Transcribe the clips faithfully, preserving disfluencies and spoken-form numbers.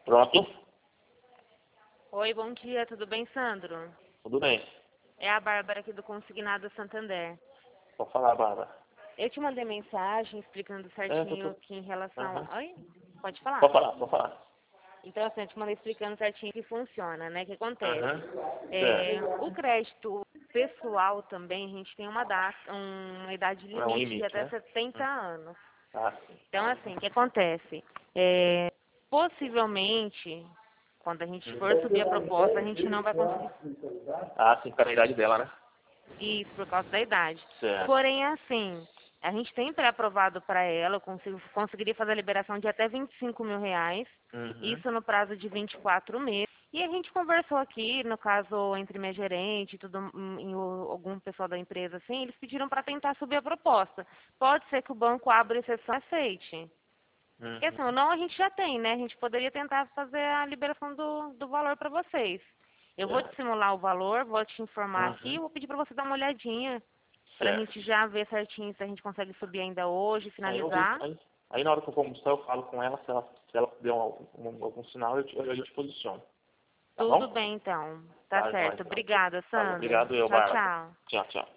Pronto? Oi, bom dia, tudo bem, Sandro? Tudo bem. É a Bárbara aqui do Consignado Santander. Pode falar, Bárbara. Eu te mandei mensagem explicando É, tô, certinho tô... que em relação... Uhum. Oi? Pode falar. Pode falar, pode falar. Então, assim, eu te mandei explicando certinho que funciona, né? O que acontece? Uhum. É, Certo. o crédito pessoal também, a gente tem uma, data, uma idade É um limite de limite, até né? setenta anos. Ah, sim. Então, assim, o que acontece? É, possivelmente, quando a gente for subir a proposta, a gente não vai conseguir Ah, sim, para a idade dela, né? isso por causa da idade. Certo. Porém, assim, a gente tem pré-aprovado para ela, eu consigo, conseguiria fazer a liberação de até vinte e cinco mil reais, Uhum. isso no prazo de vinte e quatro meses. E a gente conversou aqui, no caso, entre minha gerente e tudo, hum, e o- algum pessoal da empresa, assim, eles pediram para tentar subir a proposta. Pode ser que o banco abra exceção e aceite. Porque Uhum. assim, o não a gente já tem, né? A gente poderia tentar fazer a liberação do, do valor para vocês. Eu vou te Certo. simular o valor, vou te informar aqui, Uhum. vou pedir para você dar uma olhadinha, para a Certo. gente já ver certinho se a gente consegue subir ainda hoje, Aí eu vi, finalizar. aí, aí na hora que eu for almoçar, eu falo com ela, se ela, se ela der um, algum, algum sinal, eu, te, eu, eu te posiciono. Tá Tudo bom? bem, então. Tá Tá, então, certo. então. Obrigada, Tá, Sandra. obrigado eu, Tchau, Bárbara. tchau. Tchau, tchau.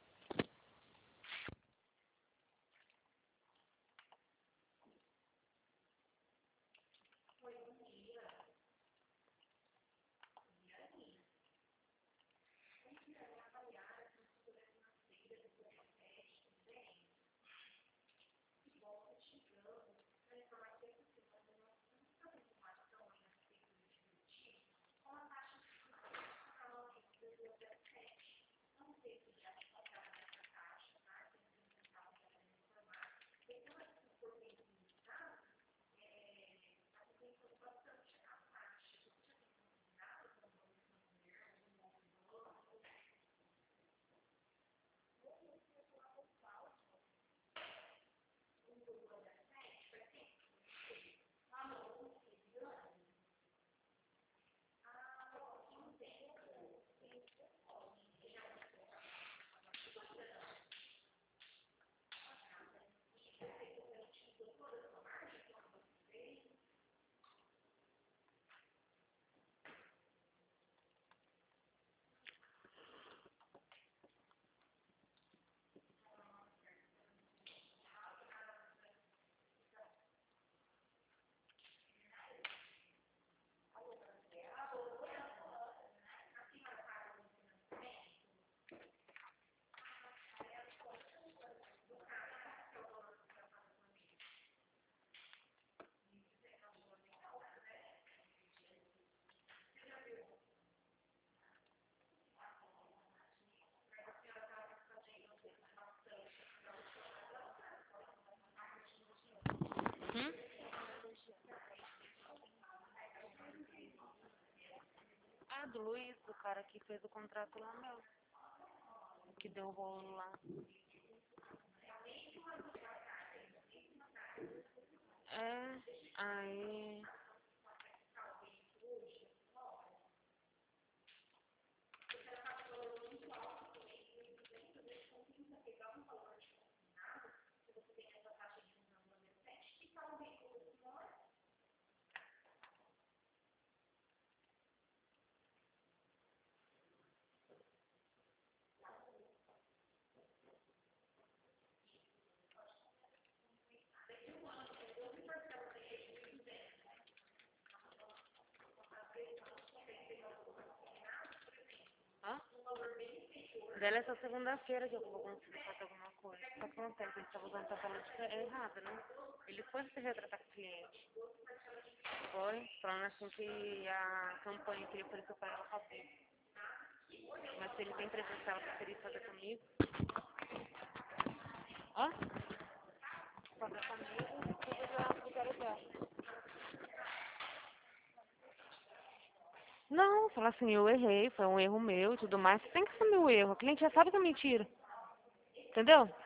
Hum? Ah, do Luiz, do cara que fez o contrato lá, meu. Que deu o rolo lá. É, aí... Hã? Dela é essa segunda-feira que eu vou conseguir fazer alguma coisa. O que acontece? Ele estava usando essa palavra errada, né? Ele foi se retratar com o cliente. Foi, falando assim que a campanha que ele ofereceu para ela acabou. Mas se ele tem presença, ela preferir fazer comigo. Hã? Fazer comigo, tudo já ficaram dela. Não, falar assim, eu errei, foi um erro meu e tudo mais. Você tem que assumir o erro. O cliente já sabe que é mentira. Entendeu?